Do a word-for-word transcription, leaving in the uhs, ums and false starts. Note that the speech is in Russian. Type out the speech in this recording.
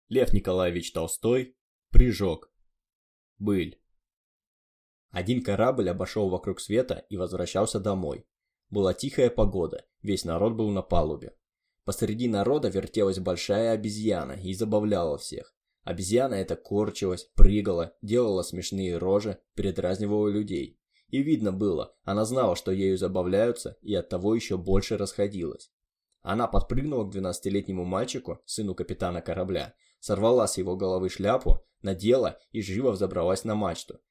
Лев Николаевич Толстой. Прыжок. Быль. Один корабль обошел вокруг света и возвращался домой. Была тихая погода, весь народ был на палубе. Посреди народа вертелась большая обезьяна и забавляла всех. Обезьяна эта корчилась, прыгала, делала смешные рожи, передразнивала людей. И видно было, она знала, что ею забавляются, и оттого еще больше расходилась. Она подпрыгнула к двенадцатилетнему мальчику, сыну капитана корабля, сорвала с его головы шляпу, надела и живо взобралась на мачту,